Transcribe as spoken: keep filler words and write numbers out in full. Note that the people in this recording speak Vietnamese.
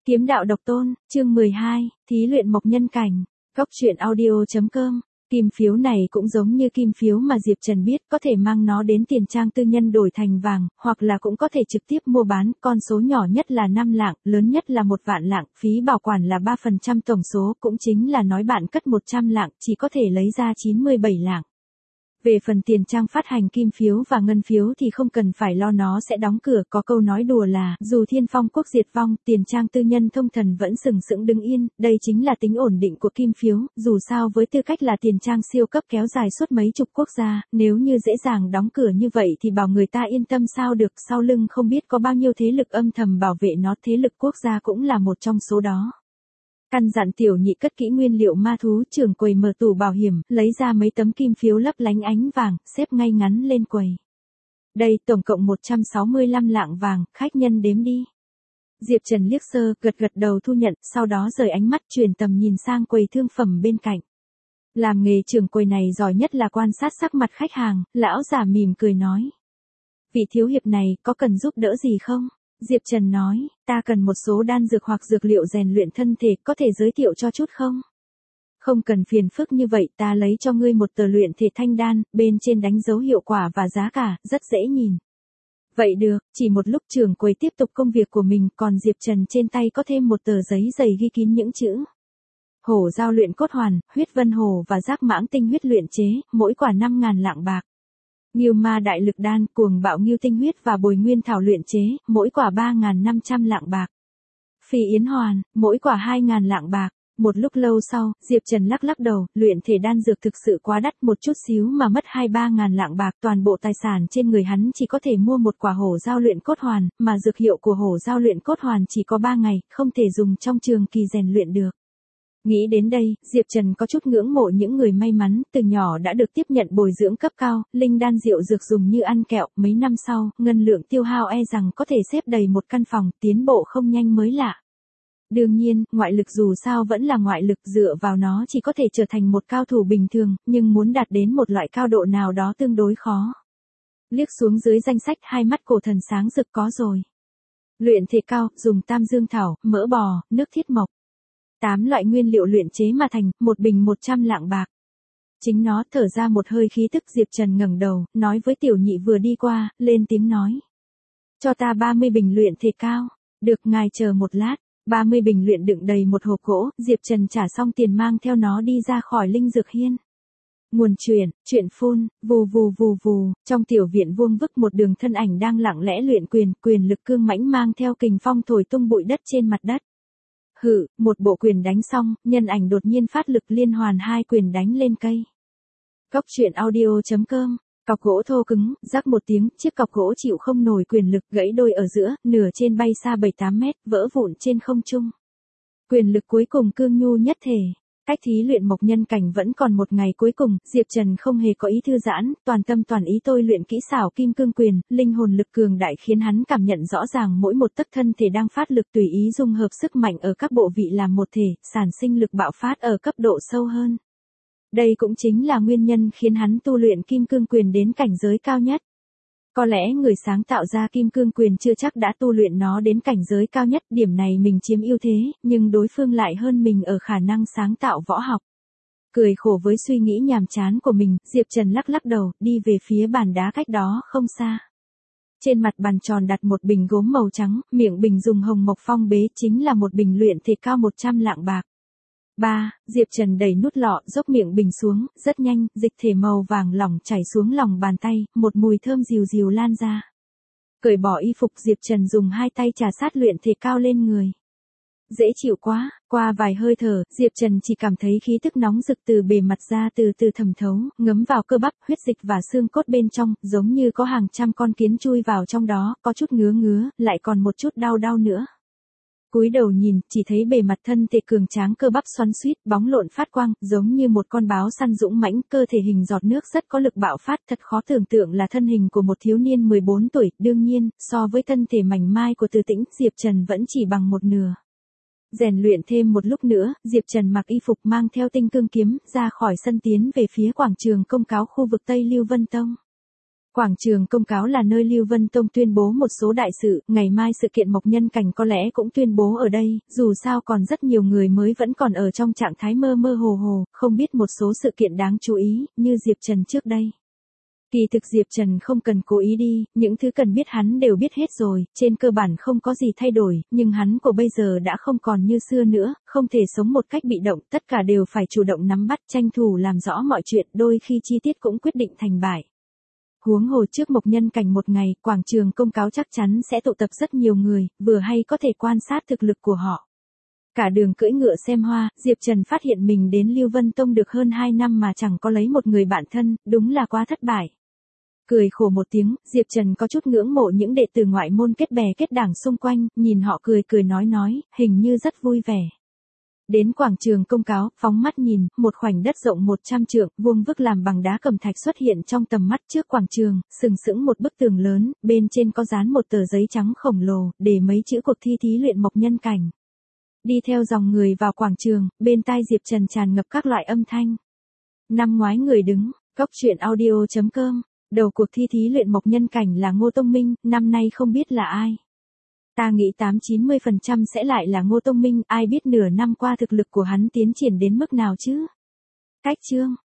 Kiếm đạo độc tôn, chương mười hai, thí luyện mộc nhân cảnh, góc truyện audio.com. Kim phiếu này cũng giống như kim phiếu mà Diệp Trần biết, có thể mang nó đến tiền trang tư nhân đổi thành vàng, hoặc là cũng có thể trực tiếp mua bán, con số nhỏ nhất là năm lạng, lớn nhất là một vạn lạng, phí bảo quản là ba phần trăm tổng số, cũng chính là nói bạn cất một trăm lạng, chỉ có thể lấy ra chín mươi bảy lạng. Về phần tiền trang phát hành kim phiếu và ngân phiếu thì không cần phải lo, nó sẽ đóng cửa, có câu nói đùa là, dù thiên phong quốc diệt vong, tiền trang tư nhân thông thần vẫn sừng sững đứng yên, đây chính là tính ổn định của kim phiếu, dù sao với tư cách là tiền trang siêu cấp kéo dài suốt mấy chục quốc gia, nếu như dễ dàng đóng cửa như vậy thì bảo người ta yên tâm sao được, sau lưng không biết có bao nhiêu thế lực âm thầm bảo vệ nó, thế lực quốc gia cũng là một trong số đó. Căn dặn tiểu nhị cất kỹ nguyên liệu ma thú, trưởng quầy mở tủ bảo hiểm, lấy ra mấy tấm kim phiếu lấp lánh ánh vàng, xếp ngay ngắn lên quầy. Đây, tổng cộng một trăm sáu mươi lăm lạng vàng, khách nhân đếm đi. Diệp Trần liếc sơ, gật gật đầu thu nhận, sau đó rời ánh mắt chuyển tầm nhìn sang quầy thương phẩm bên cạnh. Làm nghề trưởng quầy này giỏi nhất là quan sát sắc mặt khách hàng, lão già mỉm cười nói. Vị thiếu hiệp này, có cần giúp đỡ gì không? Diệp Trần nói, ta cần một số đan dược hoặc dược liệu rèn luyện thân thể, có thể giới thiệu cho chút không? Không cần phiền phức như vậy, ta lấy cho ngươi một tờ luyện thể thanh đan, bên trên đánh dấu hiệu quả và giá cả, rất dễ nhìn. Vậy được, chỉ một lúc trưởng quầy tiếp tục công việc của mình, còn Diệp Trần trên tay có thêm một tờ giấy dày ghi kín những chữ. Hổ giao luyện cốt hoàn, huyết vân hổ và giác mãng tinh huyết luyện chế, mỗi quả năm ngàn lạng bạc. Ngưu ma đại lực đan, cuồng bạo ngưu tinh huyết và bồi nguyên thảo luyện chế, mỗi quả ba nghìn năm trăm lạng bạc. Phi yến hoàn, mỗi quả hai nghìn lạng bạc. Một lúc lâu sau, Diệp Trần lắc lắc đầu, luyện thể đan dược thực sự quá đắt, một chút xíu mà mất hai ba ngàn lạng bạc, toàn bộ tài sản trên người hắn chỉ có thể mua một quả hổ giao luyện cốt hoàn, mà dược hiệu của hổ giao luyện cốt hoàn chỉ có ba ngày, không thể dùng trong trường kỳ rèn luyện được. Nghĩ đến đây, Diệp Trần có chút ngưỡng mộ những người may mắn, từ nhỏ đã được tiếp nhận bồi dưỡng cấp cao, linh đan rượu dược dùng như ăn kẹo, mấy năm sau, ngân lượng tiêu hao e rằng có thể xếp đầy một căn phòng, tiến bộ không nhanh mới lạ. Đương nhiên, ngoại lực dù sao vẫn là ngoại lực, dựa vào nó chỉ có thể trở thành một cao thủ bình thường, nhưng muốn đạt đến một loại cao độ nào đó tương đối khó. Liếc xuống dưới danh sách, hai mắt cổ thần sáng rực, có rồi. Luyện thể cao, dùng tam dương thảo, mỡ bò, nước thiết mộc. Tám loại nguyên liệu luyện chế mà thành, một bình một trăm lạng bạc. Chính nó thở ra một hơi khí tức. Diệp Trần ngẩng đầu, nói với tiểu nhị vừa đi qua, lên tiếng nói. Cho ta ba mươi bình luyện thể cao. Được, ngài chờ một lát. ba mươi bình luyện đựng đầy một hộp gỗ, Diệp Trần trả xong tiền mang theo nó đi ra khỏi linh dược hiên. Nguồn truyền, truyện phun, vù vù vù vù, trong tiểu viện vuông vức một đường thân ảnh đang lặng lẽ luyện quyền, quyền lực cương mãnh mang theo kình phong thổi tung bụi đất trên mặt đất. Hự, một bộ quyền đánh xong, nhân ảnh đột nhiên phát lực liên hoàn hai quyền đánh lên cây. Góc truyện audio.com. Cọc gỗ thô cứng, rắc một tiếng, chiếc cọc gỗ chịu không nổi quyền lực, gãy đôi ở giữa, nửa trên bay xa bảy tám mét, vỡ vụn trên không trung. Quyền lực cuối cùng cương nhu nhất thể. Cách thí luyện mộc nhân cảnh vẫn còn một ngày cuối cùng, Diệp Trần không hề có ý thư giãn, toàn tâm toàn ý tôi luyện kỹ xảo kim cương quyền, linh hồn lực cường đại khiến hắn cảm nhận rõ ràng mỗi một tấc thân thể đang phát lực, tùy ý dung hợp sức mạnh ở các bộ vị làm một thể, sản sinh lực bạo phát ở cấp độ sâu hơn. Đây cũng chính là nguyên nhân khiến hắn tu luyện kim cương quyền đến cảnh giới cao nhất. Có lẽ người sáng tạo ra kim cương quyền chưa chắc đã tu luyện nó đến cảnh giới cao nhất, điểm này mình chiếm ưu thế, nhưng đối phương lại hơn mình ở khả năng sáng tạo võ học. Cười khổ với suy nghĩ nhàm chán của mình, Diệp Trần lắc lắc đầu, đi về phía bàn đá cách đó không xa. Trên mặt bàn tròn đặt một bình gốm màu trắng, miệng bình dùng hồng mộc phong bế, chính là một bình luyện thể cao một trăm lạng bạc. ba. Diệp Trần đẩy nút lọ, dốc miệng bình xuống, rất nhanh, dịch thể màu vàng lỏng chảy xuống lòng bàn tay, một mùi thơm dìu dìu lan ra. Cởi bỏ y phục, Diệp Trần dùng hai tay trà sát luyện thể cao lên người. Dễ chịu quá, qua vài hơi thở, Diệp Trần chỉ cảm thấy khí tức nóng rực từ bề mặt da từ từ thẩm thấu, ngấm vào cơ bắp, huyết dịch và xương cốt bên trong, giống như có hàng trăm con kiến chui vào trong đó, có chút ngứa ngứa, lại còn một chút đau đau nữa. Cúi đầu nhìn, chỉ thấy bề mặt thân thể cường tráng cơ bắp xoắn xuýt, bóng lộn phát quang, giống như một con báo săn dũng mãnh, cơ thể hình giọt nước rất có lực bạo phát, thật khó tưởng tượng là thân hình của một thiếu niên mười bốn tuổi, đương nhiên, so với thân thể mảnh mai của Từ Tĩnh, Diệp Trần vẫn chỉ bằng một nửa. Rèn luyện thêm một lúc nữa, Diệp Trần mặc y phục mang theo tinh cương kiếm, ra khỏi sân tiến về phía quảng trường công cáo khu vực Tây Lưu Vân Tông. Quảng trường công cáo là nơi Lưu Vân Tông tuyên bố một số đại sự, ngày mai sự kiện Mộc Nhân Cảnh có lẽ cũng tuyên bố ở đây, dù sao còn rất nhiều người mới vẫn còn ở trong trạng thái mơ mơ hồ hồ, không biết một số sự kiện đáng chú ý, như Diệp Trần trước đây. Kỳ thực Diệp Trần không cần cố ý đi, những thứ cần biết hắn đều biết hết rồi, trên cơ bản không có gì thay đổi, nhưng hắn của bây giờ đã không còn như xưa nữa, không thể sống một cách bị động, tất cả đều phải chủ động nắm bắt, tranh thủ làm rõ mọi chuyện, đôi khi chi tiết cũng quyết định thành bại. Huống hồ trước Mộc Nhân Cảnh một ngày, quảng trường công cáo chắc chắn sẽ tụ tập rất nhiều người, vừa hay có thể quan sát thực lực của họ. Cả đường cưỡi ngựa xem hoa, Diệp Trần phát hiện mình đến Lưu Vân Tông được hơn hai năm mà chẳng có lấy một người bạn thân, đúng là quá thất bại. Cười khổ một tiếng, Diệp Trần có chút ngưỡng mộ những đệ tử ngoại môn kết bè kết đảng xung quanh, nhìn họ cười cười nói nói, hình như rất vui vẻ. Đến quảng trường công cáo, phóng mắt nhìn, một khoảnh đất rộng một trăm trượng, vuông vức làm bằng đá cẩm thạch xuất hiện trong tầm mắt trước quảng trường, sừng sững một bức tường lớn, bên trên có dán một tờ giấy trắng khổng lồ, để mấy chữ cuộc thi thí luyện Mộc Nhân Cảnh. Đi theo dòng người vào quảng trường, bên tai Diệp Trần tràn ngập các loại âm thanh. Năm ngoái người đứng, Cốc Truyện Audio chấm com, đầu cuộc thi thí luyện Mộc Nhân Cảnh là Ngô Tông Minh, năm nay không biết là ai. Ta nghĩ tám chín mươi phần trăm sẽ lại là Ngô Tông Minh, ai biết nửa năm qua thực lực của hắn tiến triển đến mức nào chứ. Cách chương